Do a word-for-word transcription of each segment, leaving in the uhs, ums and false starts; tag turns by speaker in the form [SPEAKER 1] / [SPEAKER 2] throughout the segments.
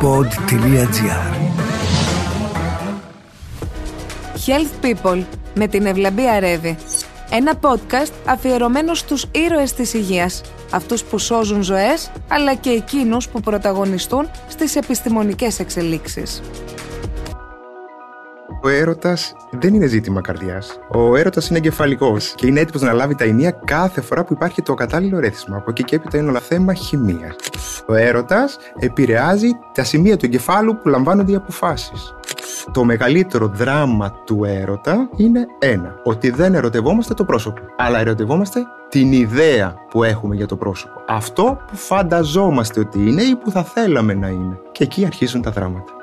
[SPEAKER 1] pod.gr.
[SPEAKER 2] Health People με την Ευλαμπία Ρέβη. Ένα podcast αφιερωμένο στους ήρωες της υγείας. Αυτούς που σώζουν ζωές, αλλά και εκείνους που πρωταγωνιστούν στις επιστημονικές εξελίξεις.
[SPEAKER 3] Ο έρωτας δεν είναι ζήτημα καρδιάς. Ο έρωτας είναι εγκεφαλικός και είναι έτοιμος να λάβει τα ενία κάθε φορά που υπάρχει το κατάλληλο ρέθισμα. Από εκεί και έπειτα είναι όλα θέμα χημείας. Ο έρωτας επηρεάζει τα σημεία του εγκεφάλου που λαμβάνονται οι αποφάσεις. Το μεγαλύτερο δράμα του έρωτα είναι ένα, ότι δεν ερωτευόμαστε το πρόσωπο, αλλά ερωτευόμαστε την ιδέα που έχουμε για το πρόσωπο. Αυτό που φανταζόμαστε ότι είναι ή που θα θέλαμε να είναι. Και εκεί αρχίζουν τα δράματα.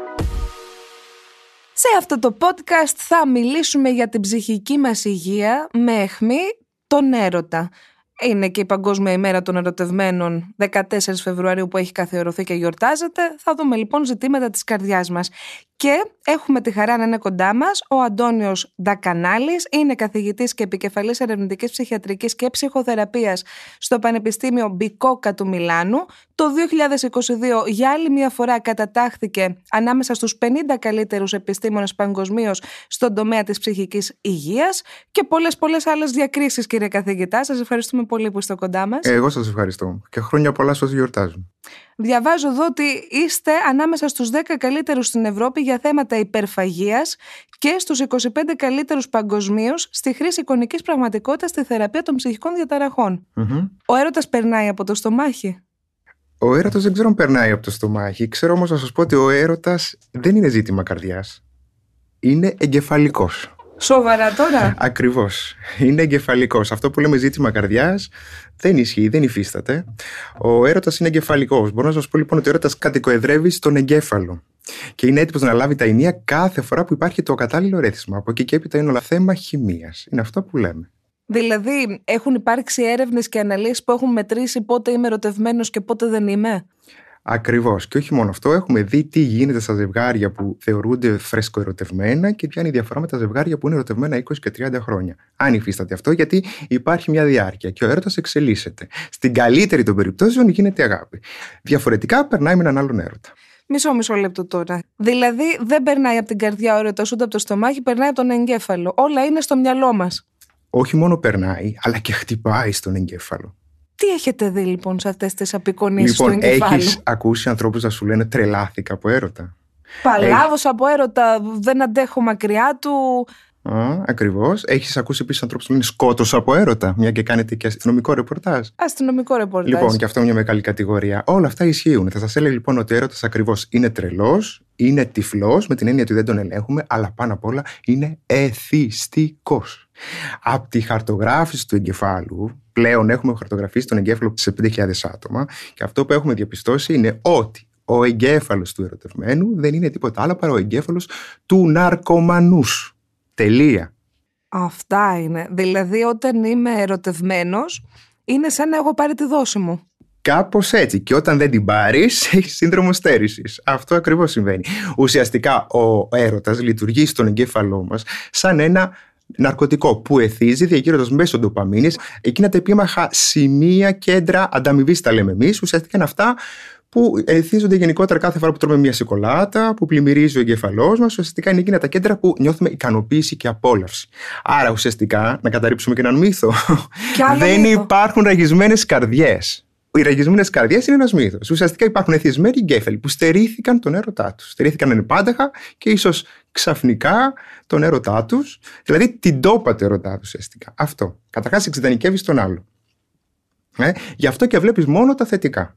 [SPEAKER 2] Σε αυτό το podcast θα μιλήσουμε για την ψυχική μας υγεία με αιχμή τον έρωτα. Είναι και η Παγκόσμια ημέρα των ερωτευμένων δεκατέσσερις Φεβρουαρίου που έχει καθιερωθεί και γιορτάζεται. Θα δούμε λοιπόν ζητήματα της καρδιάς μας. Και έχουμε τη χαρά να είναι κοντά μας ο Αντώνιος Ντακανάλης, είναι καθηγητής και επικεφαλής ερευνητικής ψυχιατρικής και ψυχοθεραπείας στο Πανεπιστήμιο Μπικόκα του Μιλάνου. Το δύο χιλιάδες είκοσι δύο για άλλη μια φορά κατατάχθηκε ανάμεσα στους πενήντα καλύτερους επιστήμονες παγκοσμίως στον τομέα της ψυχικής υγείας και πολλές πολλές άλλες διακρίσεις, κύριε καθηγητά. Σας ευχαριστούμε πολύ που είστε κοντά μας.
[SPEAKER 3] Εγώ σας ευχαριστώ και χρόνια πολλά σας γιορτάζουν.
[SPEAKER 2] Διαβάζω εδώ ότι είστε ανάμεσα στους δέκα καλύτερους στην Ευρώπη για θέματα υπερφαγίας και στους είκοσι πέντε καλύτερους παγκοσμίως στη χρήση εικονικής πραγματικότητας στη θεραπεία των ψυχικών διαταραχών. Mm-hmm. Ο έρωτας περνάει από το στομάχι?
[SPEAKER 3] Ο έρωτας δεν ξέρω αν περνάει από το στομάχι. Ξέρω όμως να σας πω ότι ο έρωτας δεν είναι ζήτημα καρδιάς. Είναι εγκεφαλικός.
[SPEAKER 2] Σοβαρά τώρα?
[SPEAKER 3] Ακριβώς. Είναι εγκεφαλικός. Αυτό που λέμε ζήτημα καρδιάς δεν ισχύει, δεν υφίσταται. Ο έρωτας είναι εγκεφαλικός. Μπορώ να σας πω λοιπόν ότι ο έρωτας κατοικοεδρεύει στον εγκέφαλο και είναι έτοιμος να λάβει τα ενία κάθε φορά που υπάρχει το κατάλληλο ρέθισμα. Από εκεί και έπειτα είναι όλα θέμα χημείας. Είναι αυτό που λέμε.
[SPEAKER 2] Δηλαδή, έχουν υπάρξει έρευνες και αναλύσεις που έχουν μετρήσει πότε είμαι ερωτευμένος και πότε δεν είμαι?
[SPEAKER 3] Ακριβώς. Και όχι μόνο αυτό, έχουμε δει τι γίνεται στα ζευγάρια που θεωρούνται φρεσκοερωτευμένα και ποια είναι η διαφορά με τα ζευγάρια που είναι ερωτευμένα είκοσι και τριάντα χρόνια. Αν υφίσταται αυτό, γιατί υπάρχει μια διάρκεια και ο έρωτας εξελίσσεται. Στην καλύτερη των περιπτώσεων γίνεται αγάπη. Διαφορετικά περνάει με έναν άλλον έρωτα.
[SPEAKER 2] Μισό μισό λεπτό τώρα. Δηλαδή, δεν περνάει από την καρδιά ο έρωτας ούτε από το στομάχι, περνάει από τον εγκέφαλο. Όλα είναι στο μυαλό μας.
[SPEAKER 3] Όχι μόνο περνάει, αλλά και χτυπάει στον εγκέφαλο.
[SPEAKER 2] Τι έχετε δει λοιπόν σε αυτές τις απεικονίσεις
[SPEAKER 3] λοιπόν,
[SPEAKER 2] του εγκεφάλου?
[SPEAKER 3] Έχεις ακούσει ανθρώπους να σου λένε τρελάθηκα από έρωτα?
[SPEAKER 2] Παλάβωσα από έρωτα, δεν αντέχω μακριά του.
[SPEAKER 3] Α, ακριβώς. Έχεις ακούσει επίσης ανθρώπους που λένε σκότωσα από έρωτα, μια και κάνετε και αστυνομικό ρεπορτάζ?
[SPEAKER 2] Αστυνομικό ρεπορτάζ.
[SPEAKER 3] Λοιπόν, και αυτό είναι μια μεγάλη κατηγορία. Όλα αυτά ισχύουν. Θα σας έλεγα λοιπόν ότι ο έρωτας ακριβώς είναι τρελός, είναι τυφλός, με την έννοια ότι δεν τον ελέγχουμε, αλλά πάνω απ' όλα είναι εθιστικός. Από τη χαρτογράφηση του εγκεφάλου, πλέον έχουμε χαρτογραφήσει τον εγκέφαλο σε πέντε χιλιάδες άτομα και αυτό που έχουμε διαπιστώσει είναι ότι ο εγκέφαλος του ερωτευμένου δεν είναι τίποτα άλλο παρά ο εγκέφαλος του ναρκωμανούς. Τελεία.
[SPEAKER 2] Αυτά είναι. Δηλαδή, όταν είμαι ερωτευμένος, είναι σαν να έχω πάρει τη δόση μου.
[SPEAKER 3] Κάπως έτσι. Και όταν δεν την πάρεις, έχεις σύνδρομο στέρησης. Αυτό ακριβώς συμβαίνει. Ουσιαστικά, ο έρωτας λειτουργεί στον εγκέφαλό μας σαν ένα ναρκωτικό που εθίζει διακύροντας μέσω ντοπαμίνης εκείνα τα επίμαχα σημεία, κέντρα ανταμοιβής, τα λέμε εμείς. Ουσιαστικά είναι αυτά που εθίζονται γενικότερα κάθε φορά που τρώμε μια σοκολάτα, που πλημμυρίζει ο εγκέφαλός μας. Ουσιαστικά είναι εκείνα τα κέντρα που νιώθουμε ικανοποίηση και απόλαυση. Άρα, ουσιαστικά, να καταρρύψουμε και έναν μύθο. Δεν μύθο. Υπάρχουν ραγισμένες καρδιές. Οι ραγισμένες καρδιές είναι ένας μύθος. Ουσιαστικά υπάρχουν εθισμένοι εγκέφαλοι που στερήθηκαν τον έρωτά τους. Στερήθηκαν ανεπάνταχα και ίσως ξαφνικά τον έρωτά τους, δηλαδή την τόπατε έρωτά τους ουσιαστικά. Αυτό. Καταρχάς εξειδανικεύεις τον άλλο. Ε? Γι' αυτό και βλέπεις μόνο τα θετικά.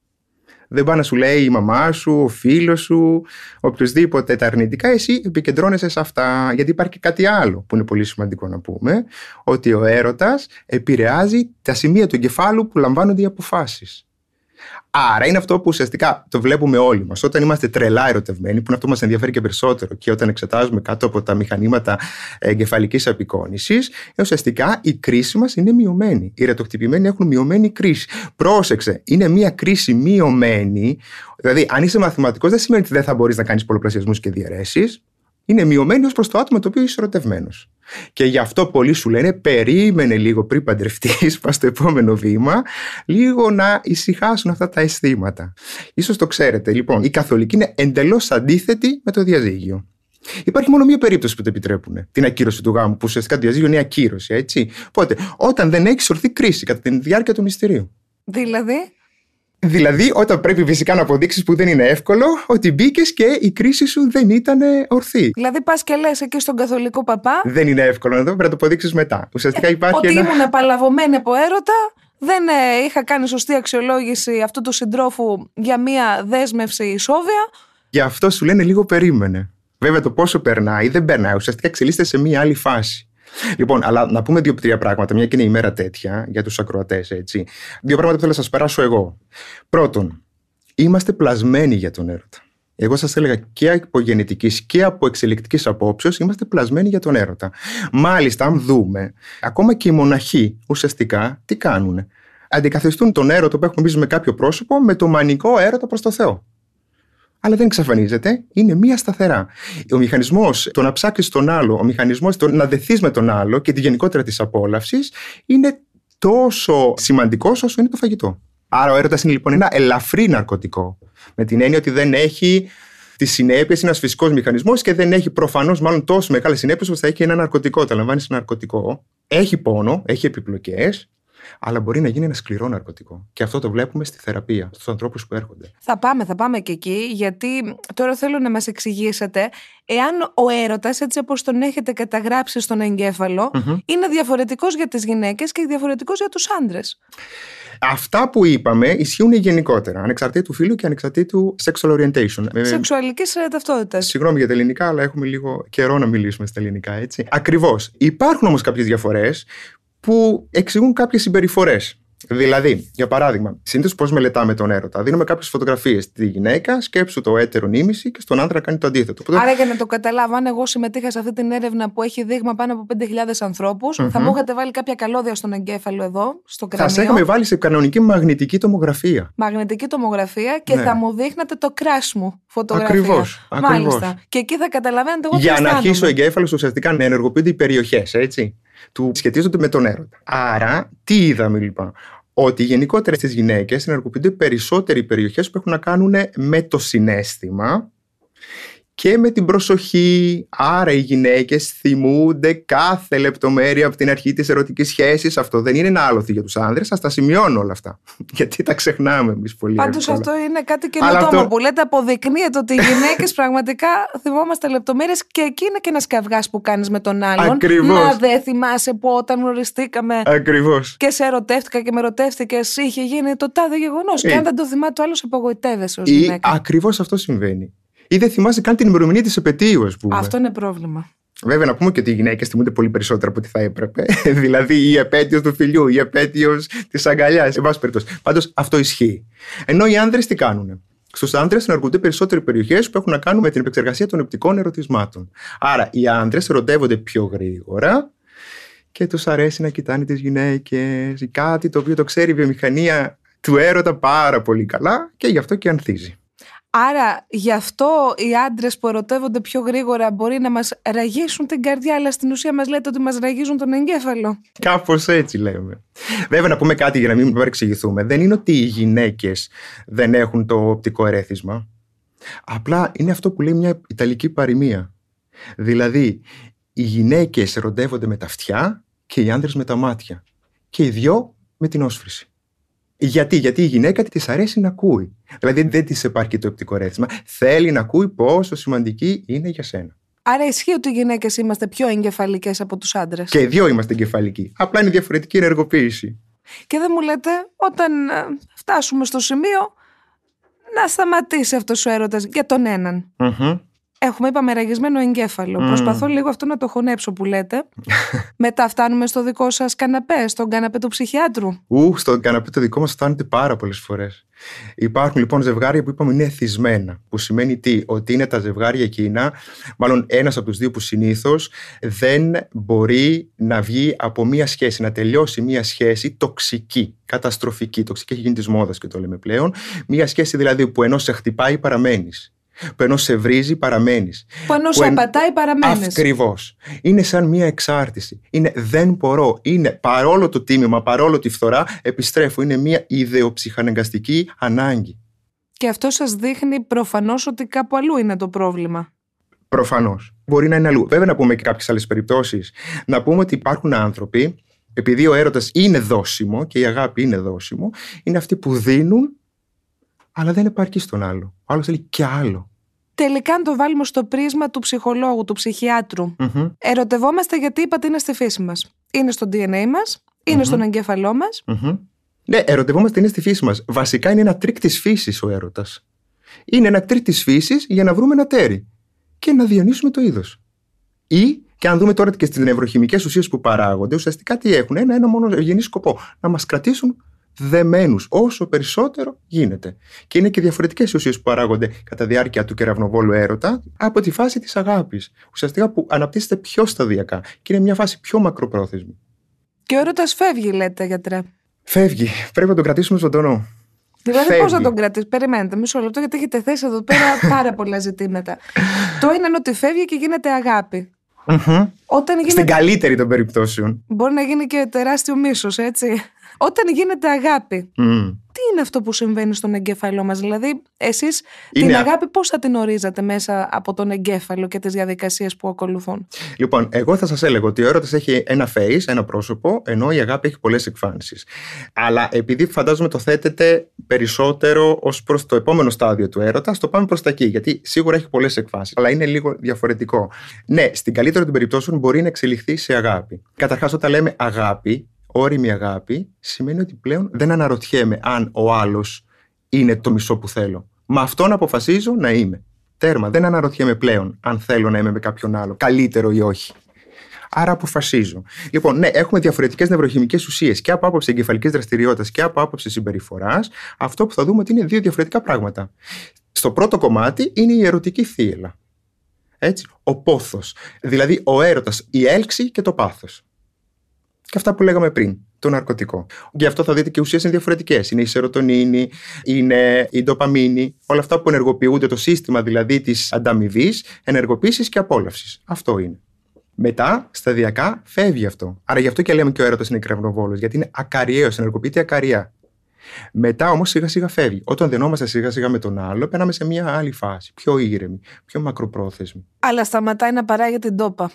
[SPEAKER 3] Δεν πάει να σου λέει η μαμά σου, ο φίλος σου, οποιοδήποτε τα αρνητικά, εσύ επικεντρώνεσαι σε αυτά. Γιατί υπάρχει και κάτι άλλο που είναι πολύ σημαντικό να πούμε, ότι ο έρωτας επηρεάζει τα σημεία του εγκεφάλου που λαμβάνονται οι αποφάσεις. Άρα είναι αυτό που ουσιαστικά το βλέπουμε όλοι μας. Όταν είμαστε τρελά ερωτευμένοι, που είναι αυτό που μας ενδιαφέρει και περισσότερο, και όταν εξετάζουμε κάτω από τα μηχανήματα εγκεφαλικής απεικόνησης, ουσιαστικά η κρίση μας είναι μειωμένη. Οι ρετοχτυπημένοι έχουν μειωμένη κρίση. Πρόσεξε, είναι μια κρίση μειωμένη. Δηλαδή, αν είσαι μαθηματικός, δεν σημαίνει ότι δεν θα μπορείς να κάνεις πολλαπλασιασμούς και διαιρέσεις. Είναι μειωμένη ως προς το άτομο το οποίο είσαι ερωτευμένος. Και γι' αυτό πολλοί σου λένε περίμενε λίγο πριν παντρευτείς, πας στο επόμενο βήμα, λίγο να ησυχάσουν αυτά τα αισθήματα. Ίσως το ξέρετε. Λοιπόν, η καθολική είναι εντελώς αντίθετη με το διαζύγιο. Υπάρχει μόνο μία περίπτωση που το επιτρέπουν, την ακύρωση του γάμου, που ουσιαστικά το διαζύγιο είναι η ακύρωση, έτσι. Οπότε, όταν δεν έχει ορθή κρίση κατά τη διάρκεια του μυστηρίου.
[SPEAKER 2] Δηλαδή.
[SPEAKER 3] Δηλαδή, όταν πρέπει φυσικά να αποδείξεις, που δεν είναι εύκολο, ότι μπήκες και η κρίση σου δεν ήταν ορθή.
[SPEAKER 2] Δηλαδή, πας και λες εκεί στον καθολικό παπά.
[SPEAKER 3] Δεν είναι εύκολο να το, πρέπει να το αποδείξεις μετά. Ουσιαστικά υπάρχει.
[SPEAKER 2] Ότι
[SPEAKER 3] ένα...
[SPEAKER 2] ήμουν απαλλαγωμένη από έρωτα, δεν ε, είχα κάνει σωστή αξιολόγηση αυτού του συντρόφου για μία δέσμευση ισόβια.
[SPEAKER 3] Γι' αυτό σου λένε λίγο περίμενε. Βέβαια, το πόσο περνάει δεν περνάει. Ουσιαστικά εξελίσσεται σε μία άλλη φάση. Λοιπόν, αλλά να πούμε δύο-τρία πράγματα, μια και είναι ημέρα τέτοια για τους ακροατές, έτσι. Δύο πράγματα που θέλω να σας περάσω εγώ. Πρώτον, είμαστε πλασμένοι για τον έρωτα. Εγώ σας έλεγα και από γενετικής και από εξελικτικής απόψεως είμαστε πλασμένοι για τον έρωτα. Μάλιστα, αν δούμε, ακόμα και οι μοναχοί ουσιαστικά τι κάνουν. Αντικαθιστούν τον έρωτα που έχουμε εμείς με κάποιο πρόσωπο με το μανικό έρωτα προς το Θεό. Αλλά δεν εξαφανίζεται, είναι μία σταθερά. Ο μηχανισμός το να ψάξεις τον άλλο, ο μηχανισμός το να δεθείς με τον άλλο και τη γενικότερα της απόλαυσης είναι τόσο σημαντικός όσο είναι το φαγητό. Άρα ο έρωτας είναι λοιπόν ένα ελαφρύ ναρκωτικό. Με την έννοια ότι δεν έχει τις συνέπειες, είναι ένας φυσικός μηχανισμός και δεν έχει προφανώς μάλλον τόσο μεγάλες συνέπειες ώστε θα έχει ένα ναρκωτικό. Τα λαμβάνεις ένα ναρκωτικό, έχει πόνο, έχει επιπλοκές. Αλλά μπορεί να γίνει ένα σκληρό ναρκωτικό. Και αυτό το βλέπουμε στη θεραπεία, στους ανθρώπους που έρχονται.
[SPEAKER 2] Θα πάμε, θα πάμε και εκεί, γιατί τώρα θέλω να μας εξηγήσετε εάν ο έρωτας, έτσι όπως τον έχετε καταγράψει στον εγκέφαλο, mm-hmm. είναι διαφορετικός για τις γυναίκες και διαφορετικός για τους άντρες.
[SPEAKER 3] Αυτά που είπαμε ισχύουν γενικότερα, ανεξαρτήτου φύλου και ανεξαρτήτου sexual orientation.
[SPEAKER 2] Σεξουαλικής ταυτότητας.
[SPEAKER 3] Συγγνώμη για τα ελληνικά, αλλά έχουμε λίγο καιρό να μιλήσουμε στα ελληνικά, έτσι. Ακριβώς. Υπάρχουν όμως κάποιες διαφορές που εξηγούν κάποιες συμπεριφορές. Δηλαδή, για παράδειγμα, συνήθως πώς μελετάμε τον έρωτα. Δίνουμε κάποιες φωτογραφίες στη γυναίκα, σκέψου το έτερο νήμιση και στον άντρα κάνει το αντίθετο.
[SPEAKER 2] Άρα, για να το καταλάβω, αν εγώ συμμετείχα σε αυτή την έρευνα που έχει δείγμα πάνω από πέντε χιλιάδες ανθρώπους, mm-hmm. θα μου είχατε βάλει κάποια καλώδια στον εγκέφαλο εδώ, στο κρανίο.
[SPEAKER 3] Θα σε είχαμε βάλει σε κανονική μαγνητική τομογραφία.
[SPEAKER 2] Μαγνητική τομογραφία και ναι. θα μου δείχνατε το crash μου φωτογραφία.
[SPEAKER 3] Ακριβώς.
[SPEAKER 2] Μάλιστα. Και εκεί θα καταλαβαίνετε εγώ τι
[SPEAKER 3] Για να αρχίσει ο εγκέφαλος ουσιαστικά να ενεργοποιούνται οι περιοχές, έτσι. Του σχετίζονται με τον έρωτα. Άρα, τι είδαμε λοιπόν? Ότι γενικότερα στις γυναίκες ενεργοποιούνται περισσότεροι περιοχές που έχουν να κάνουν με το συναίσθημα και με την προσοχή. Άρα οι γυναίκες θυμούνται κάθε λεπτομέρεια από την αρχή της ερωτικής σχέσης. Αυτό δεν είναι ένα άλοθη για τους άνδρες, ας τα σημειώνω όλα αυτά. Γιατί τα ξεχνάμε εμείς πολύ.
[SPEAKER 2] Πάντως αυτό είναι κάτι καινοτόμο αυτό... που λέτε, αποδεικνύεται ότι οι γυναίκες πραγματικά θυμόμαστε λεπτομέρειες και εκεί είναι και ένας καυγάς που κάνεις με τον άλλον.
[SPEAKER 3] Ακριβώς.
[SPEAKER 2] Να δεν θυμάσαι που όταν γνωριστήκαμε.
[SPEAKER 3] Ακριβώς.
[SPEAKER 2] Και σε ερωτεύτηκα και με ερωτεύτηκες, είχε γίνει το τάδε γεγονός.
[SPEAKER 3] Ε.
[SPEAKER 2] Και αν δεν το θυμάται, ο άλλος απογοητεύεσαι ως γυναίκα.
[SPEAKER 3] Ακριβώς αυτό συμβαίνει. Ή δεν θυμάσαι καν την ημερομηνία της επετείου, ας πούμε.
[SPEAKER 2] Αυτό είναι πρόβλημα.
[SPEAKER 3] Βέβαια, να πούμε και ότι οι γυναίκες θυμούνται πολύ περισσότερο από ό,τι θα έπρεπε. Δηλαδή, η επέτειος του φιλιού, η επέτειος της αγκαλιάς. Εν πάση περιπτώσει. Πάντως, αυτό ισχύει. Ενώ οι άνδρες τι κάνουνε? Στους άνδρες ενεργοποιούνται περισσότεροι περιοχές που έχουν να κάνουν με την επεξεργασία των οπτικών ερωτισμάτων. Άρα, οι άνδρες ερωτεύονται πιο γρήγορα και τους αρέσει να κοιτάνε τις γυναίκες. Κάτι το οποίο το ξέρει η βιομηχανία του έρωτα πάρα πολύ καλά και γι' αυτό και ανθίζει.
[SPEAKER 2] Άρα γι' αυτό οι άντρες που ερωτεύονται πιο γρήγορα μπορεί να μας ραγίσουν την καρδιά, αλλά στην ουσία μας λέτε ότι μας ραγίζουν τον εγκέφαλο.
[SPEAKER 3] Κάπως έτσι λέμε. Βέβαια, να πούμε κάτι για να μην παρεξηγηθούμε. Δεν είναι ότι οι γυναίκες δεν έχουν το οπτικό ερέθισμα. Απλά είναι αυτό που λέει μια ιταλική παροιμία. Δηλαδή, οι γυναίκες ερωτεύονται με τα αυτιά και οι άντρες με τα μάτια. Και οι δυο με την όσφρηση. Γιατί, γιατί η γυναίκα της αρέσει να ακούει. Δηλαδή δεν της επαρκεί το οπτικό ερέθισμα. Θέλει να ακούει πόσο σημαντική είναι για σένα.
[SPEAKER 2] Άρα ισχύει ότι οι γυναίκες είμαστε πιο εγκεφαλικές από τους άντρες.
[SPEAKER 3] Και οι δύο είμαστε εγκεφαλικοί. Απλά είναι διαφορετική ενεργοποίηση.
[SPEAKER 2] Και δεν μου λέτε, όταν φτάσουμε στο σημείο, να σταματήσει αυτός ο έρωτας για τον έναν.
[SPEAKER 3] Mm-hmm.
[SPEAKER 2] Έχουμε, είπαμε, ραγισμένο εγκέφαλο. Mm. Προσπαθώ λίγο αυτό να το χωνέψω που λέτε. Μετά φτάνουμε στο δικό σας καναπέ, στον καναπέ του ψυχιάτρου.
[SPEAKER 3] Ου, στον καναπέ το δικό μας φτάνετε πάρα πολλές φορές. Υπάρχουν λοιπόν ζευγάρια που είπαμε είναι εθισμένα. Που σημαίνει τι? Ότι είναι τα ζευγάρια εκείνα, μάλλον ένας από τους δύο που συνήθως δεν μπορεί να βγει από μία σχέση, να τελειώσει μία σχέση τοξική, καταστροφική. Τοξική έχει γίνει της μόδας και το λέμε πλέον. Μία σχέση δηλαδή που ενώ σε χτυπάει παραμένεις. Που ενώ σε βρίζει, παραμένεις.
[SPEAKER 2] Που ενώ σε απατάει, παραμένεις.
[SPEAKER 3] Ακριβώς. Είναι σαν μία εξάρτηση. Είναι δεν μπορώ. Είναι παρόλο το τίμημα, παρόλο τη φθορά, επιστρέφω. Είναι μία ιδεοψυχαναγκαστική ανάγκη.
[SPEAKER 2] Και αυτό σας δείχνει προφανώς ότι κάπου αλλού είναι το πρόβλημα.
[SPEAKER 3] Προφανώς. Μπορεί να είναι αλλού. Βέβαια, να πούμε και κάποιες άλλες περιπτώσεις. Να πούμε ότι υπάρχουν άνθρωποι, επειδή ο έρωτας είναι δώσιμο και η αγάπη είναι δώσιμο, είναι αυτοί που δίνουν, αλλά δεν επαρκεί στον άλλο. Ο άλλος θέλει κι άλλο.
[SPEAKER 2] Τελικά, αν το βάλουμε στο πρίσμα του ψυχολόγου, του ψυχιάτρου, mm-hmm. ερωτευόμαστε γιατί είπατε είναι στη φύση μας. Είναι στο ντι εν έι μας, είναι mm-hmm. στον εγκέφαλό μας.
[SPEAKER 3] Mm-hmm. Ναι, ερωτευόμαστε είναι στη φύση μας. Βασικά είναι ένα τρίκ της φύσης ο έρωτας. Είναι ένα τρίκ της φύσης για να βρούμε ένα τέρι και να διονύσουμε το είδος. Ή, και αν δούμε τώρα και στις νευροχημικές ουσίες που παράγονται, ουσιαστικά τι έχουν, ένα, ένα μόνο ευγενή σκοπό. Να μας κρατήσουν δεμένους όσο περισσότερο γίνεται. Και είναι και διαφορετικές οι ουσίες που παράγονται κατά διάρκεια του κεραυνοβόλου έρωτα από τη φάση της αγάπης. Ουσιαστικά που αναπτύσσεται πιο σταδιακά και είναι μια φάση πιο μακροπρόθεσμη.
[SPEAKER 2] Και ο έρωτας φεύγει, λέτε, γιατρέ.
[SPEAKER 3] Φεύγει. Πρέπει να τον κρατήσουμε ζωντανό.
[SPEAKER 2] Δηλαδή, πώς να τον κρατήσει, περιμένετε μισό λεπτό, γιατί έχετε θέσει εδώ πέρα πάρα πολλά ζητήματα. Το ένα είναι ότι φεύγει και γίνεται αγάπη.
[SPEAKER 3] Mm-hmm.
[SPEAKER 2] Όταν γίνεται...
[SPEAKER 3] Στην καλύτερη των περιπτώσεων.
[SPEAKER 2] Μπορεί να γίνει και τεράστιο μίσος, έτσι. Όταν γίνεται αγάπη,
[SPEAKER 3] mm.
[SPEAKER 2] τι είναι αυτό που συμβαίνει στον εγκέφαλό μας? Δηλαδή, εσείς είναι... την αγάπη πώς θα την ορίζατε μέσα από τον εγκέφαλο και τις διαδικασίες που ακολουθούν?
[SPEAKER 3] Λοιπόν, εγώ θα σας έλεγα ότι ο έρωτας έχει ένα face, ένα πρόσωπο, ενώ η αγάπη έχει πολλές εκφάνσεις. Αλλά επειδή φαντάζομαι το θέτετε περισσότερο ως προς το επόμενο στάδιο του έρωτα, το πάμε προς τα εκεί, γιατί σίγουρα έχει πολλές εκφάνσεις, αλλά είναι λίγο διαφορετικό. Ναι, στην καλύτερη των περιπτώσεων μπορεί να εξελιχθεί σε αγάπη. Καταρχάς, όταν λέμε αγάπη, όριμη αγάπη, σημαίνει ότι πλέον δεν αναρωτιέμαι αν ο άλλος είναι το μισό που θέλω. Με αυτόν αποφασίζω να είμαι. Τέρμα. Δεν αναρωτιέμαι πλέον αν θέλω να είμαι με κάποιον άλλο, καλύτερο ή όχι. Άρα αποφασίζω. Λοιπόν, ναι, έχουμε διαφορετικές νευροχημικές ουσίες και από άποψη εγκεφαλικής δραστηριότητας και από άποψη συμπεριφοράς. Αυτό που θα δούμε ότι είναι δύο διαφορετικά πράγματα. Στο πρώτο κομμάτι είναι η ερωτική θύελλα. Έτσι, ο πόθος. Δηλαδή ο έρωτας, η έλξη και το πάθος. Και αυτά που λέγαμε πριν, το ναρκωτικό. Γι' αυτό θα δείτε και οι ουσίες είναι διαφορετικές. Είναι η σερωτονίνη, είναι η ντοπαμίνη, όλα αυτά που ενεργοποιούνται, το σύστημα δηλαδή της ανταμοιβής, ενεργοποίησης και απόλαυσης. Αυτό είναι. Μετά, σταδιακά, φεύγει αυτό. Άρα γι' αυτό και λέμε και ο έρωτας είναι κεραυνοβόλος, γιατί είναι ακαριαίος, ενεργοποιείται ακαριά. Μετά όμως σιγά σιγά φεύγει. Όταν δενόμαστε σιγά σιγά με τον άλλο, περνάμε σε μια άλλη φάση, πιο ήρεμη, πιο μακροπρόθεσμη.
[SPEAKER 2] Αλλά σταματάει να παράγει την ντόπα.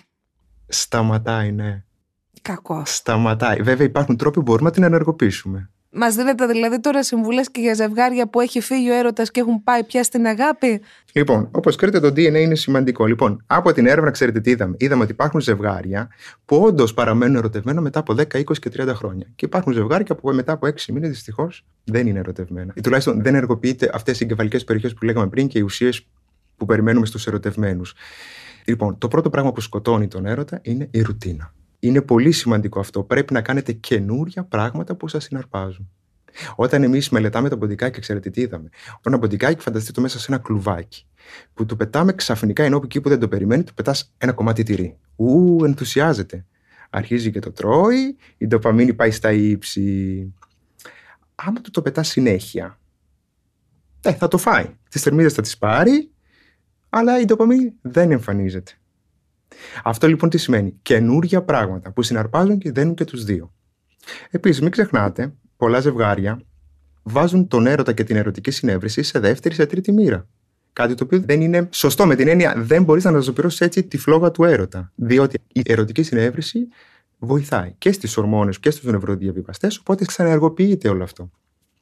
[SPEAKER 3] Σταματάει, ναι.
[SPEAKER 2] Κακό.
[SPEAKER 3] Σταματάει. Βέβαια, υπάρχουν τρόποι που μπορούμε να την ενεργοποιήσουμε.
[SPEAKER 2] Μας δίνετε δηλαδή τώρα συμβουλές και για ζευγάρια που έχει φύγει ο έρωτας και έχουν πάει πια στην αγάπη?
[SPEAKER 3] Λοιπόν, όπως ξέρετε, το ντι εν έι είναι σημαντικό. Λοιπόν, από την έρευνα, ξέρετε τι είδαμε? Είδαμε ότι υπάρχουν ζευγάρια που όντως παραμένουν ερωτευμένα μετά από δέκα, είκοσι και τριάντα χρόνια. Και υπάρχουν ζευγάρια που μετά από έξι μήνες δυστυχώς δεν είναι ερωτευμένα. Ή τουλάχιστον δεν ενεργοποιείται αυτές οι εγκεφαλικές περιοχές που λέγαμε πριν και οι ουσίες που περιμένουμε στους ερωτευμένους. Λοιπόν, το πρώτο πράγμα που σκοτώνει τον έρωτα είναι η ρουτίνα. Είναι πολύ σημαντικό αυτό. Πρέπει να κάνετε καινούρια πράγματα που σας συναρπάζουν. Όταν εμείς μελετάμε το ποντικάκι, ξέρετε τι είδαμε? Ένα ποντικάκι, φανταστείτε το μέσα σε ένα κλουβάκι. Που του πετάμε ξαφνικά, ενώ εκεί που δεν το περιμένει, του πετάς ένα κομμάτι τυρί. Ου, ενθουσιάζεται. Αρχίζει και το τρώει, η ντοπαμίνη πάει στα ύψη. Άμα του το πετάς συνέχεια, ε, θα το φάει. Τις θερμίδες θα τις πάρει, αλλά η ντοπαμίνη δεν εμφανίζεται. Αυτό λοιπόν τι σημαίνει? Καινούρια πράγματα που συναρπάζουν και δένουν και τους δύο. Επίσης, μην ξεχνάτε, πολλά ζευγάρια βάζουν τον έρωτα και την ερωτική συνέβρεση σε δεύτερη, σε τρίτη μοίρα. Κάτι το οποίο δεν είναι σωστό, με την έννοια δεν μπορείς να αναζωπηρώσεις έτσι τη φλόγα του έρωτα. Διότι η ερωτική συνέβρεση βοηθάει και στις ορμόνες και στους νευροδιαβιβαστές, οπότε ξαναεργοποιείται όλο αυτό.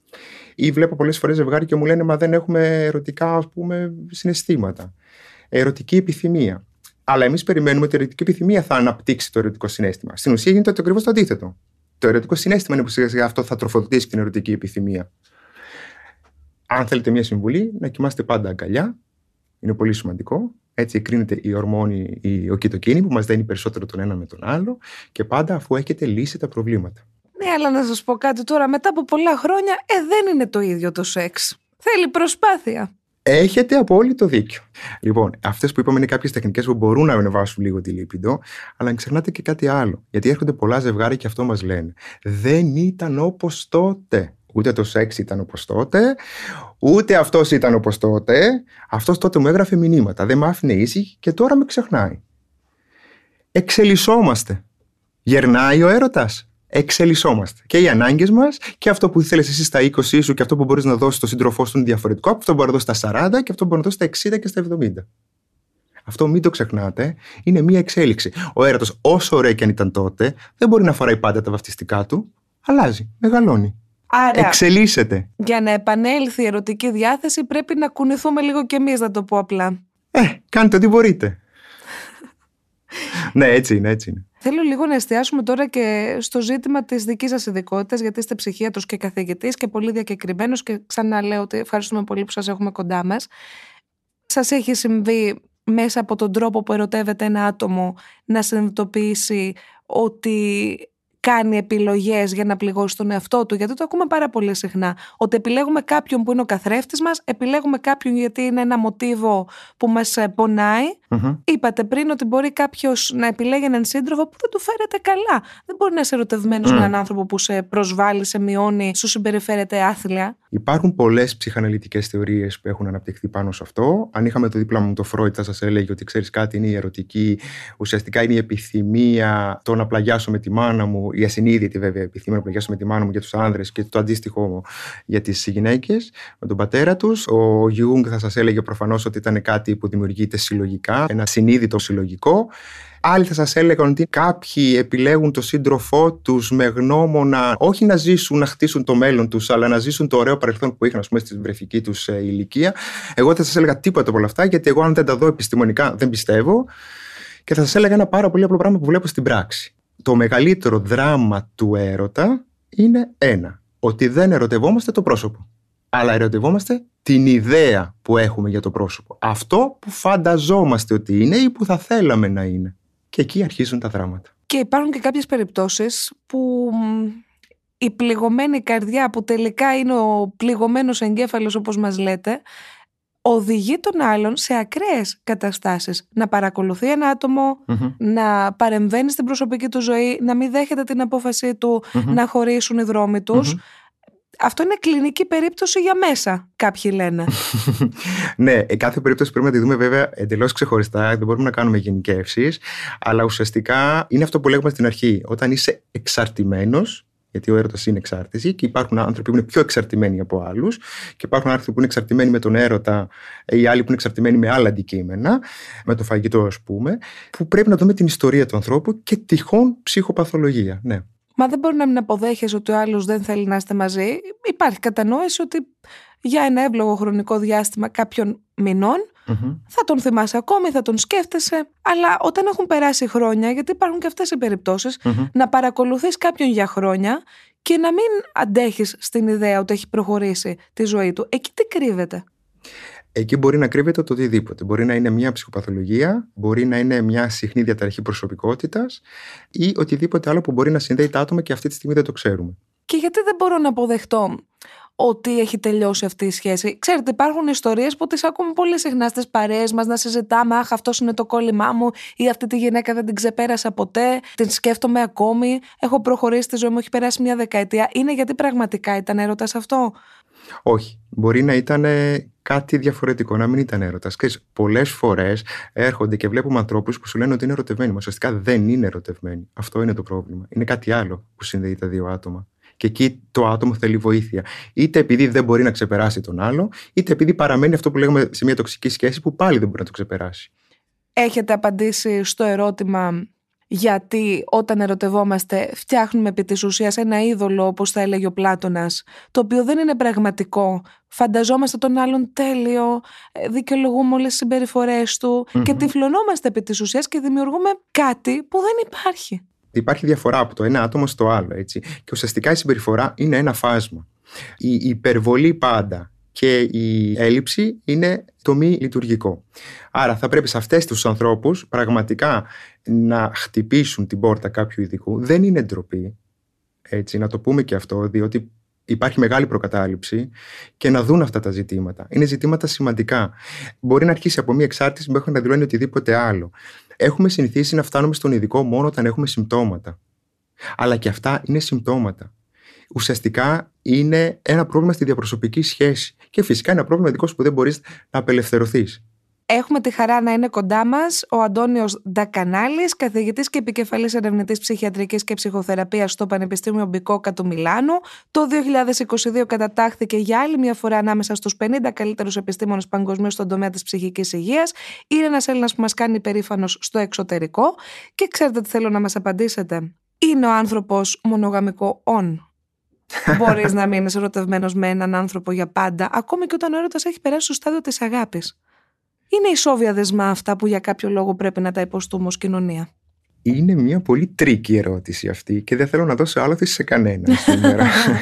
[SPEAKER 3] Ή βλέπω πολλές φορές ζευγάρια και μου λένε μα δεν έχουμε ερωτικά, ας πούμε, συναισθήματα. Ερωτική επιθυμία. Αλλά εμείς περιμένουμε ότι η ερωτική επιθυμία θα αναπτύξει το ερωτικό συναίσθημα. Στην ουσία γίνεται το ακριβώς το αντίθετο. Το ερωτικό συναίσθημα είναι που σιγά σιγά αυτό θα τροφοδοτήσει την ερωτική επιθυμία. Αν θέλετε μια συμβουλή, να κοιμάστε πάντα αγκαλιά. Είναι πολύ σημαντικό. Έτσι εκρίνεται η ορμόνη, η οκιτοκίνη που μας δένει περισσότερο τον ένα με τον άλλο και πάντα αφού έχετε λύσει τα προβλήματα.
[SPEAKER 2] Ναι, αλλά να σας πω κάτι τώρα. Μετά από πολλά χρόνια, ε, δεν είναι το ίδιο το σεξ. Θέλει προσπάθεια.
[SPEAKER 3] Έχετε απόλυτο δίκιο. Λοιπόν, αυτές που είπαμε είναι κάποιες τεχνικές που μπορούν να ανεβάσουν λίγο τη λίπιντο, αλλά ξεχνάτε και κάτι άλλο. Γιατί έρχονται πολλά ζευγάρια και αυτό μας λένε. Δεν ήταν όπως τότε. Ούτε το σεξ ήταν όπως τότε, ούτε αυτός ήταν όπως τότε. Αυτός τότε μου έγραφε μηνύματα, δεν με άφηνε ήσυχη και τώρα με ξεχνάει. Εξελισσόμαστε. Γερνάει ο έρωτας. Εξελισσόμαστε. Και οι ανάγκες μας και αυτό που θέλεις εσύ στα είκοσι σου και αυτό που μπορείς να δώσεις στον σύντροφό σου είναι διαφορετικό από αυτό που μπορεί να δώσει στα σαράντα και αυτό που μπορεί να δώσει στα εξήντα και στα εβδομήντα. Αυτό μην το ξεχνάτε, είναι μία εξέλιξη. Ο έρωτας, όσο ωραίο και αν ήταν τότε, δεν μπορεί να φοράει πάντα τα βαφτιστικά του. Αλλάζει, μεγαλώνει.
[SPEAKER 2] Άρα,
[SPEAKER 3] εξελίσσεται.
[SPEAKER 2] Για να επανέλθει η ερωτική διάθεση, πρέπει να κουνηθούμε λίγο κι εμείς, να το πω απλά.
[SPEAKER 3] Ε, κάντε ό,τι μπορείτε. Ναι, έτσι είναι, έτσι είναι.
[SPEAKER 2] Θέλω λίγο να εστιάσουμε τώρα και στο ζήτημα της δικής σας ειδικότητας, γιατί είστε ψυχίατρος και καθηγητής και πολύ διακεκριμένος και ξαναλέω ότι ευχαριστούμε πολύ που σας έχουμε κοντά μας. Σας έχει συμβεί μέσα από τον τρόπο που ερωτεύεται ένα άτομο να συνειδητοποιήσει ότι κάνει επιλογές για να πληγώσει τον εαυτό του? Γιατί το ακούμε πάρα πολύ συχνά. Ότι επιλέγουμε κάποιον που είναι ο καθρέφτης μας, επιλέγουμε κάποιον γιατί είναι ένα μοτίβο που μας πονάει. Mm-hmm. Είπατε πριν ότι μπορεί κάποιος να επιλέγει έναν σύντροφο που δεν του φέρεται καλά. Δεν μπορεί να είσαι ερωτευμένος mm. με έναν άνθρωπο που σε προσβάλλει, σε μειώνει, σου συμπεριφέρεται άθλια.
[SPEAKER 3] Υπάρχουν πολλές ψυχαναλυτικές θεωρίες που έχουν αναπτυχθεί πάνω σε αυτό. Αν είχαμε το δίπλα μου το Φρόιτ, θα σας έλεγε ότι ξέρεις κάτι, είναι η ερωτική. Ουσιαστικά είναι η επιθυμία το να πλαγιάσω με τη μάνα μου, η ασυνείδητη βέβαια επιθυμία να πλαγιάσω με τη μάνα μου για τους άνδρες και το αντίστοιχο για τις γυναίκες, με τον πατέρα τους. Ο Γιούγκ θα σας έλεγε προφανώς ότι ήταν κάτι που δημιουργείται συλλογικά, ένα συνείδητο συλλογικό. Άλλοι θα σας έλεγαν ότι κάποιοι επιλέγουν τον σύντροφό τους με γνώμονα όχι να ζήσουν, να χτίσουν το μέλλον τους, αλλά να ζήσουν το ωραίο παρελθόν που είχαν, ας πούμε, στη βρεφική τους ε, ηλικία. Εγώ θα σας έλεγα τίποτα από όλα αυτά, γιατί εγώ, αν δεν τα δω επιστημονικά, δεν πιστεύω. Και θα σας έλεγα ένα πάρα πολύ απλό πράγμα που βλέπω στην πράξη. Το μεγαλύτερο δράμα του έρωτα είναι ένα, ότι δεν ερωτευόμαστε το πρόσωπο, αλλά ερωτευόμαστε την ιδέα που έχουμε για το πρόσωπο. Αυτό που φανταζόμαστε ότι είναι ή που θα θέλαμε να είναι. Και εκεί αρχίζουν τα δράματα.
[SPEAKER 2] Και υπάρχουν και κάποιες περιπτώσεις που η πληγωμένη καρδιά, που τελικά είναι ο πληγωμένος εγκέφαλος όπως μας λέτε, οδηγεί τον άλλον σε ακραίες καταστάσεις. Να παρακολουθεί ένα άτομο, mm-hmm. να παρεμβαίνει στην προσωπική του ζωή, να μην δέχεται την απόφασή του mm-hmm. να χωρίσουν οι δρόμοι τους. Mm-hmm. Αυτό είναι κλινική περίπτωση για μέσα, κάποιοι λένε.
[SPEAKER 3] Ναι, κάθε περίπτωση πρέπει να τη δούμε βέβαια εντελώς ξεχωριστά, δεν μπορούμε να κάνουμε γενικεύσεις, αλλά ουσιαστικά είναι αυτό που λέγουμε στην αρχή. Όταν είσαι εξαρτημένος, γιατί ο έρωτας είναι εξάρτηση και υπάρχουν άνθρωποι που είναι πιο εξαρτημένοι από άλλους και υπάρχουν άνθρωποι που είναι εξαρτημένοι με τον έρωτα ή άλλοι που είναι εξαρτημένοι με άλλα αντικείμενα, με το φαγητό ας πούμε, που πρέπει να δούμε την ιστορία του ανθρώπου και τυχόν ψυχοπαθολογία. Ναι.
[SPEAKER 2] Μα δεν μπορεί να μην αποδέχεσαι ότι ο άλλος δεν θέλει να είστε μαζί. Υπάρχει κατανόηση ότι για ένα εύλογο χρονικό διάστημα κάποιων μηνών mm-hmm. θα τον θυμάσαι ακόμη, θα τον σκέφτεσαι. Αλλά όταν έχουν περάσει χρόνια, γιατί υπάρχουν και αυτές οι περιπτώσεις, mm-hmm. να παρακολουθείς κάποιον για χρόνια και να μην αντέχεις στην ιδέα ότι έχει προχωρήσει τη ζωή του. Εκεί τι κρύβεται?
[SPEAKER 3] Εκεί μπορεί να κρύβεται το οτιδήποτε. Μπορεί να είναι μια ψυχοπαθολογία, μπορεί να είναι μια συχνή διαταραχή προσωπικότητας ή οτιδήποτε άλλο που μπορεί να συνδέει τα άτομα και αυτή τη στιγμή δεν το ξέρουμε.
[SPEAKER 2] Και γιατί δεν μπορώ να αποδεχτώ ότι έχει τελειώσει αυτή η σχέση? Ξέρετε, υπάρχουν ιστορίες που τις ακούμε πολύ συχνά στις παρέες μας, να συζητάμε. Αχ, αυτός είναι το κόλλημά μου, ή αυτή τη γυναίκα δεν την ξεπέρασα ποτέ, την σκέφτομαι ακόμη. Έχω προχωρήσει στη ζωή μου, έχει περάσει μια δεκαετία. Είναι γιατί πραγματικά ήταν έρωτας αυτό?
[SPEAKER 3] Όχι. Μπορεί να ήταν κάτι διαφορετικό, να μην ήταν έρωτας. Πολλές φορές έρχονται και βλέπουμε ανθρώπους που σου λένε ότι είναι ερωτευμένοι. Μα ουσιαστικά δεν είναι ερωτευμένοι. Αυτό είναι το πρόβλημα. Είναι κάτι άλλο που συνδέει τα δύο άτομα. Και εκεί το άτομο θέλει βοήθεια. Είτε επειδή δεν μπορεί να ξεπεράσει τον άλλο, είτε επειδή παραμένει αυτό που λέγαμε σε μια τοξική σχέση που πάλι δεν μπορεί να το ξεπεράσει.
[SPEAKER 2] Έχετε απαντήσει στο ερώτημα γιατί όταν ερωτευόμαστε φτιάχνουμε επί της ουσίας ένα είδωλο, όπως θα έλεγε ο Πλάτωνας, το οποίο δεν είναι πραγματικό. Φανταζόμαστε τον άλλον τέλειο, δικαιολογούμε όλες τις συμπεριφορές του mm-hmm. και τυφλωνόμαστε επί της ουσίας και δημιουργούμε κάτι που δεν υπάρχει.
[SPEAKER 3] Υπάρχει διαφορά από το ένα άτομο στο άλλο, έτσι. Και ουσιαστικά η συμπεριφορά είναι ένα φάσμα. Η υπερβολή πάντα και η έλλειψη είναι το μη λειτουργικό. Άρα θα πρέπει σε αυτές τους ανθρώπους πραγματικά να χτυπήσουν την πόρτα κάποιου ειδικού. Δεν είναι ντροπή, έτσι, να το πούμε και αυτό, διότι υπάρχει μεγάλη προκατάληψη και να δουν αυτά τα ζητήματα. Είναι ζητήματα σημαντικά. Μπορεί να αρχίσει από μία εξάρτηση μέχρι να δηλώνει οτιδήποτε άλλο. Έχουμε συνηθίσει να φτάνουμε στον ειδικό μόνο όταν έχουμε συμπτώματα. Αλλά και αυτά είναι συμπτώματα. ουσιαστικά είναι ένα πρόβλημα στη διαπροσωπική σχέση. Και φυσικά είναι ένα πρόβλημα δικό σου που δεν μπορείς να απελευθερωθείς.
[SPEAKER 2] Έχουμε τη χαρά να είναι κοντά μας ο Αντώνιος Ντακανάλης, καθηγητής και επικεφαλής ερευνητής ψυχιατρικής και ψυχοθεραπείας στο Πανεπιστήμιο Μπικόκα του Μιλάνου. Το δύο χιλιάδες είκοσι δύο κατατάχθηκε για άλλη μια φορά ανάμεσα στους πενήντα καλύτερους επιστήμονες παγκοσμίως στον τομέα της ψυχικής υγείας. Είναι ένας Έλληνας που μας κάνει περήφανος στο εξωτερικό. Και ξέρετε τι θέλω να μας απαντήσετε. Είναι ο άνθρωπος μονογαμικό on? Μπορείς να μείνεις ερωτευμένος με έναν άνθρωπο για πάντα, ακόμη και όταν ο έρωτας έχει περάσει στο στάδιο της αγάπης? Είναι ισόβια δεσμά αυτά που για κάποιο λόγο πρέπει να τα υποστούμε ως κοινωνία?
[SPEAKER 3] Είναι μια πολύ τρίκη ερώτηση αυτή και δεν θέλω να δώσω άλοθη σε κανένα σήμερα.